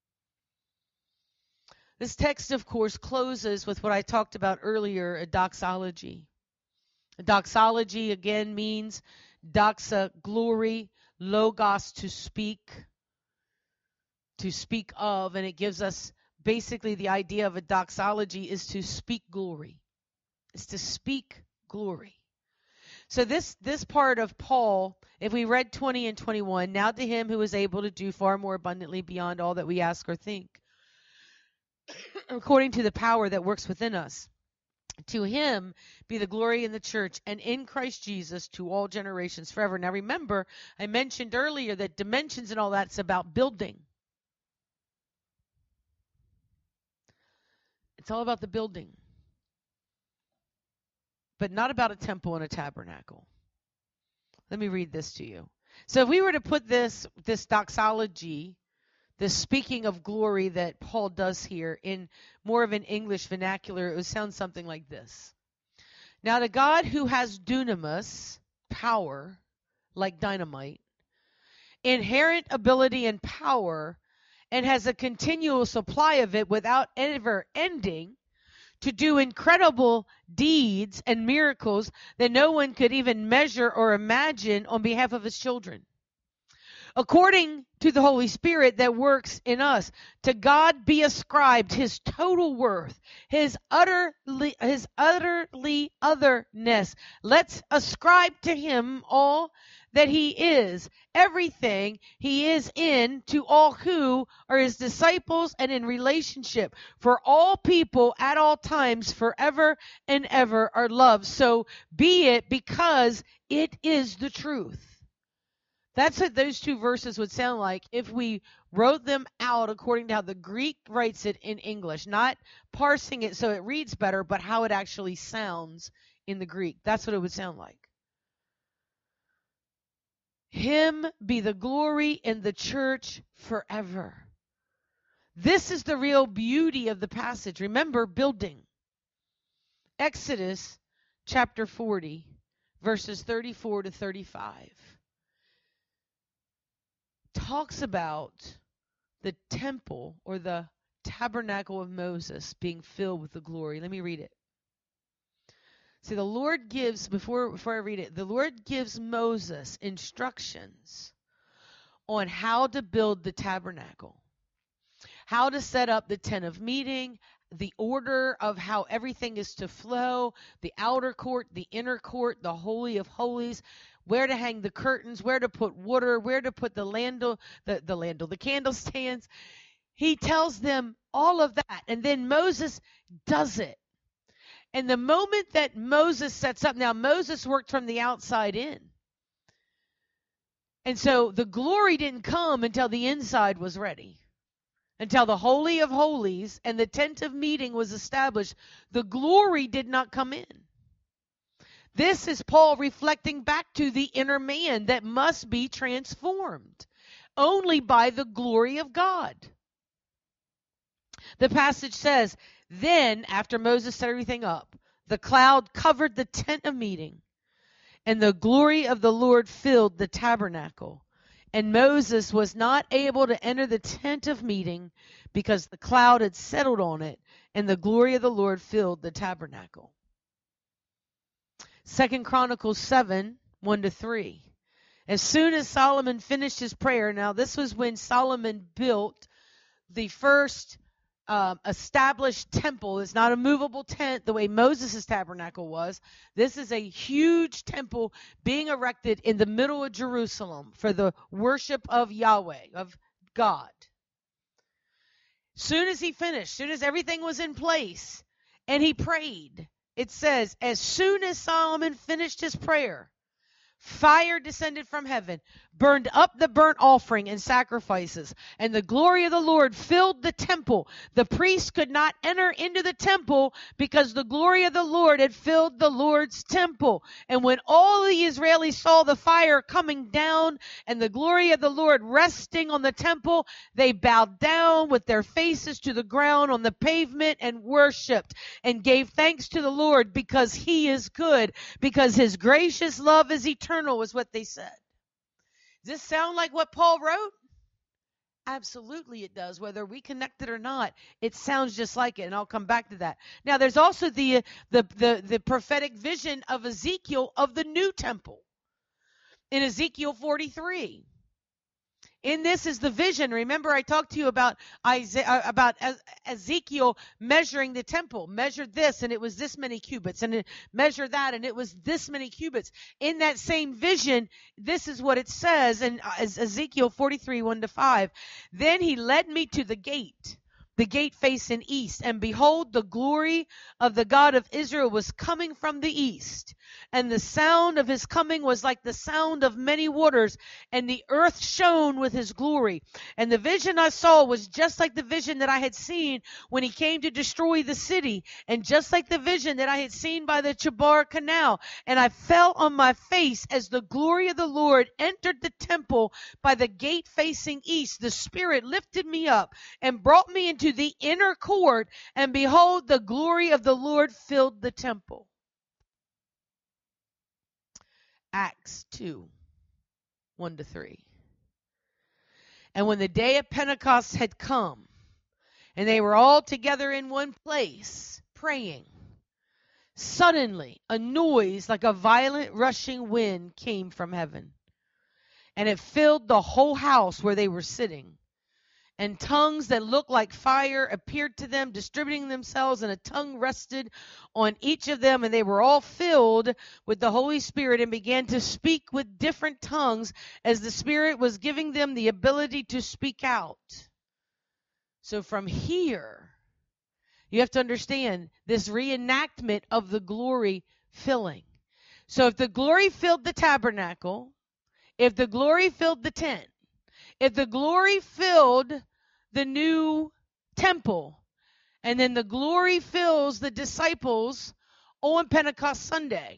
This text, of course, closes with what I talked about earlier, a doxology. A doxology, again, means doxa, glory, logos, to speak of, and it gives us basically the idea of a doxology is to speak glory. It's to speak glory. So this part of Paul, if we read 20 and 21, now to Him who is able to do far more abundantly beyond all that we ask or think, according to the power that works within us. To Him be the glory in the church and in Christ Jesus to all generations forever. Now remember, I mentioned earlier that dimensions and all that's about building. It's all about the building, but not about a temple and a tabernacle. Let me read this to you. So if we were to put this doxology, this speaking of glory that Paul does here in more of an English vernacular, it would sound something like this. Now to God who has dunamis, power, like dynamite, inherent ability and power, and has a continual supply of it without ever ending, to do incredible deeds and miracles that no one could even measure or imagine on behalf of His children. According to the Holy Spirit that works in us, to God be ascribed His total worth, His utterly otherness. Let's ascribe to Him all that He is, everything He is in, to all who are His disciples and in relationship. For all people at all times, forever and ever, are loved. So be it, because it is the truth. That's what those two verses would sound like if we wrote them out according to how the Greek writes it in English. Not parsing it so it reads better, but how it actually sounds in the Greek. That's what it would sound like. Him be the glory in the church forever. This is the real beauty of the passage. Remember, building. Exodus chapter 40, verses 34 to 35. Talks about the temple or the tabernacle of Moses being filled with the glory. Let me read it. See, the Lord gives, before I read it, the Lord gives Moses instructions on how to build the tabernacle, how to set up the tent of meeting, the order of how everything is to flow, the outer court, the inner court, the holy of holies, where to hang the curtains, where to put water, where to put the candlestands. He tells them all of that, and then Moses does it. And the moment that Moses sets up, now Moses worked from the outside in. And so the glory didn't come until the inside was ready. Until the Holy of Holies and the tent of meeting was established, the glory did not come in. This is Paul reflecting back to the inner man that must be transformed only by the glory of God. The passage says, then, after Moses set everything up, the cloud covered the tent of meeting, and the glory of the Lord filled the tabernacle. And Moses was not able to enter the tent of meeting because the cloud had settled on it, and the glory of the Lord filled the tabernacle. 2 Chronicles 7, 1-3. As soon as Solomon finished his prayer, now this was when Solomon built the first established temple. It's not a movable tent the way Moses' tabernacle was. This is a huge temple being erected in the middle of Jerusalem for the worship of Yahweh, of God. Soon as he finished, soon as everything was in place, and he prayed, it says, as soon as Solomon finished his prayer, fire descended from heaven, burned up the burnt offering and sacrifices, and the glory of the Lord filled the temple. The priest could not enter into the temple because the glory of the Lord had filled the Lord's temple. And when all the Israelis saw the fire coming down and the glory of the Lord resting on the temple, they bowed down with their faces to the ground on the pavement and worshiped and gave thanks to the Lord because he is good, because his gracious love is eternal, is what they said. Does this sound like what Paul wrote? Absolutely it does. Whether we connect it or not, it sounds just like it, and I'll come back to that. Now, there's also the prophetic vision of Ezekiel of the new temple in Ezekiel 43. In this is the vision. Remember, I talked to you about Ezekiel measuring the temple. Measured this, and it was this many cubits. And measured that, and it was this many cubits. In that same vision, this is what it says in Ezekiel 43, 1-5. Then he led me to the gate facing east, and behold, the glory of the God of Israel was coming from the east, and the sound of his coming was like the sound of many waters, and the earth shone with his glory. And the vision I saw was just like the vision that I had seen when he came to destroy the city, and just like the vision that I had seen by the Chebar Canal. And I fell on my face as the glory of the Lord entered the temple by the gate facing east. The Spirit lifted me up and brought me into the inner court, and behold, the glory of the Lord filled the temple. Acts 2, 1-3. And when the day of Pentecost had come, and they were all together in one place, praying, suddenly a noise like a violent rushing wind came from heaven, and it filled the whole house where they were sitting. And tongues that looked like fire appeared to them, distributing themselves, and a tongue rested on each of them. And they were all filled with the Holy Spirit and began to speak with different tongues as the Spirit was giving them the ability to speak out. So from here, you have to understand this reenactment of the glory filling. So if the glory filled the tabernacle, if the glory filled the tent, if the glory filled the new temple, and then the glory fills the disciples on Pentecost Sunday,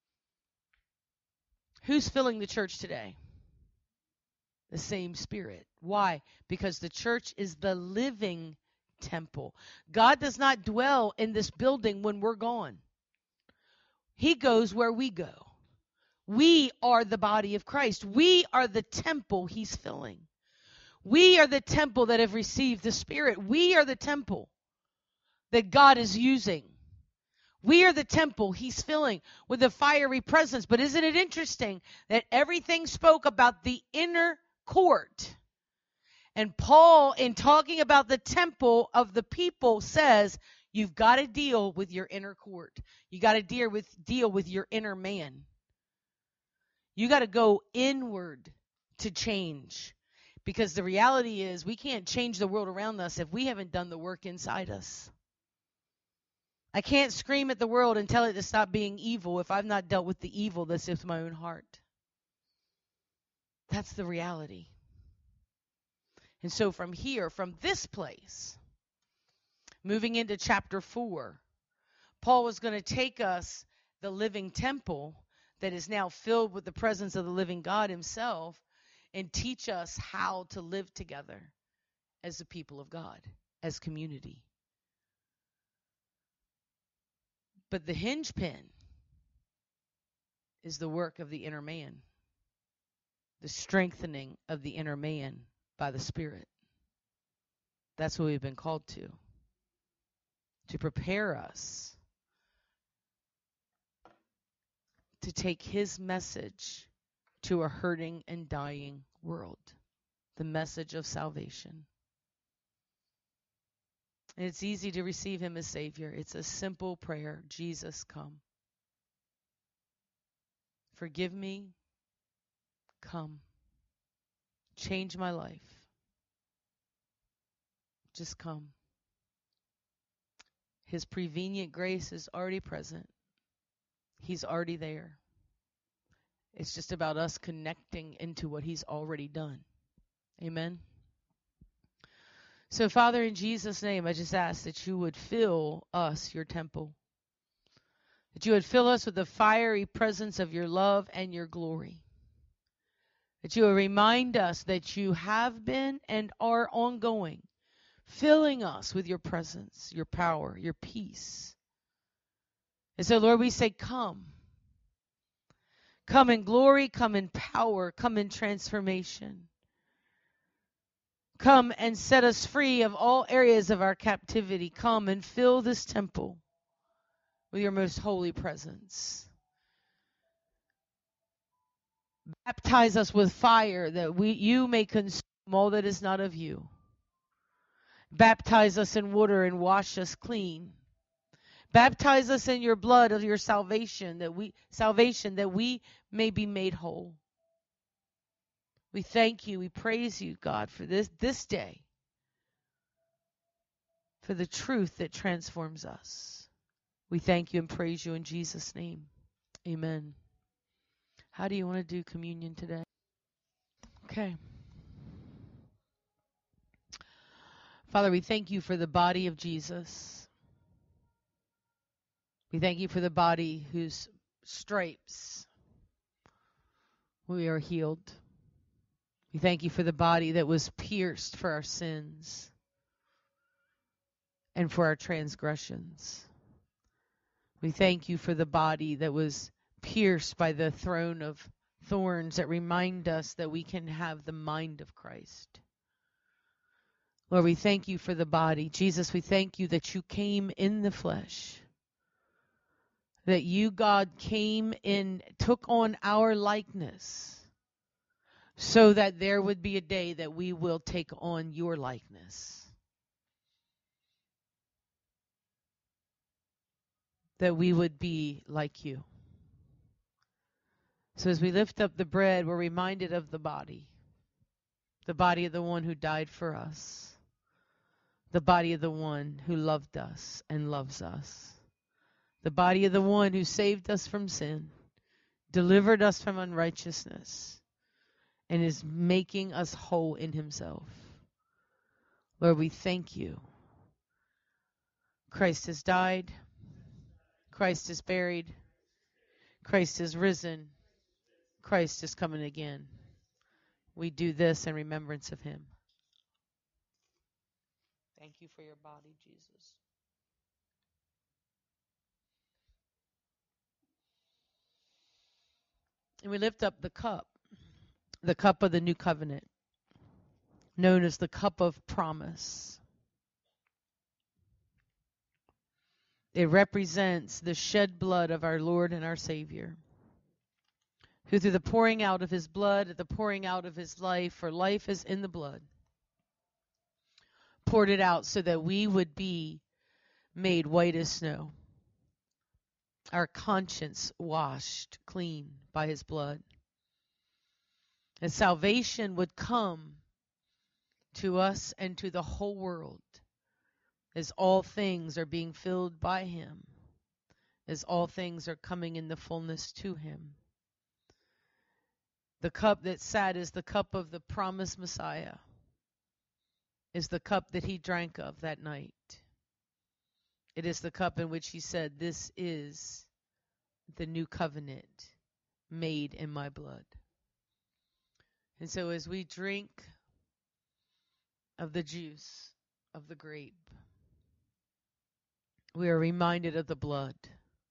who's filling the church today? The same Spirit. Why? Because the church is the living temple. God does not dwell in this building when we're gone. He goes where we go. We are the body of Christ. We are the temple he's filling. We are the temple that have received the Spirit. We are the temple that God is using. We are the temple he's filling with a fiery presence. But isn't it interesting that everything spoke about the inner court? And Paul, in talking about the temple of the people, says, you've got to deal with your inner court. You got to deal with your inner man. You got to go inward to change. Because the reality is we can't change the world around us if we haven't done the work inside us. I can't scream at the world and tell it to stop being evil if I've not dealt with the evil that's in my own heart. That's the reality. And so from here, from this place, moving into chapter 4, Paul is going to take us, the living temple that is now filled with the presence of the living God himself, and teach us how to live together as the people of God, as community. But the hinge pin is the work of the inner man, the strengthening of the inner man by the Spirit. That's what we've been called to prepare us to take his message to a hurting and dying world, the message of salvation. And it's easy to receive him as Savior. It's a simple prayer. Jesus, come. Forgive me. Come. Change my life. Just come. His prevenient grace is already present. He's already there. It's just about us connecting into what he's already done. Amen. So, Father, in Jesus' name, I just ask that you would fill us, your temple. That you would fill us with the fiery presence of your love and your glory. That you would remind us that you have been and are ongoing, filling us with your presence, your power, your peace. And so, Lord, we say, come. Come in glory, come in power, come in transformation. Come and set us free of all areas of our captivity. Come and fill this temple with your most holy presence. Baptize us with fire that you may consume all that is not of you. Baptize us in water and wash us clean. Baptize us in your blood of your salvation that we may be made whole. We thank you, we praise you, God, for this day, for the truth that transforms us. We thank you and praise you in Jesus' name. Amen. How do you want to do communion today? Okay. Father, we thank you for the body of Jesus. We thank you for the body whose stripes we are healed. We thank you for the body that was pierced for our sins and for our transgressions. We thank you for the body that was pierced by the throne of thorns that remind us that we can have the mind of Christ. Lord, we thank you for the body. Jesus, we thank you that you came in the flesh. That you, God, came in, took on our likeness so that there would be a day that we will take on your likeness. That we would be like you. So as we lift up the bread, we're reminded of the body of the one who died for us, the body of the one who loved us and loves us, the body of the one who saved us from sin, delivered us from unrighteousness, and is making us whole in himself. Lord, we thank you. Christ has died. Christ is buried. Christ is risen. Christ is coming again. We do this in remembrance of him. Thank you for your body, Jesus. And we lift up the cup of the new covenant, known as the cup of promise. It represents the shed blood of our Lord and our Savior, who through the pouring out of his blood, the pouring out of his life, for life is in the blood, poured it out so that we would be made white as snow, our conscience washed clean by his blood. And salvation would come to us and to the whole world as all things are being filled by him, as all things are coming in the fullness to him. The cup that sat is the cup of the promised Messiah, is the cup that he drank of that night. It is the cup in which he said, "This is the new covenant made in my blood." And so as we drink of the juice of the grape, we are reminded of the blood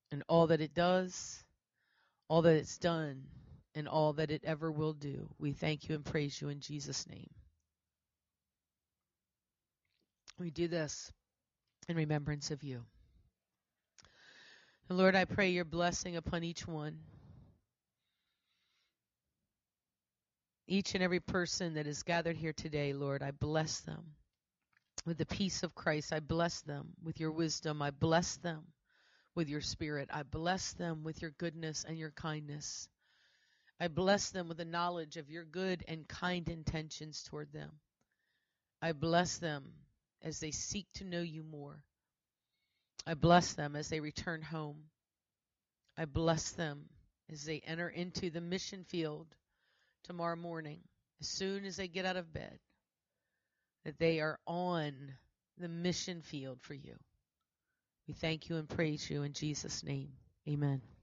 and all that it does, all that it's done, and all that it ever will do. We thank you and praise you in Jesus' name. We do this in remembrance of you. And Lord, I pray your blessing upon each one, each and every person that is gathered here today. Lord, I bless them with the peace of Christ. I bless them with your wisdom. I bless them with your spirit. I bless them with your goodness and your kindness. I bless them with the knowledge of your good and kind intentions toward them. I bless them as they seek to know you more. I bless them as they return home. I bless them as they enter into the mission field tomorrow morning, as soon as they get out of bed, that they are on the mission field for you. We thank you and praise you in Jesus' name. Amen.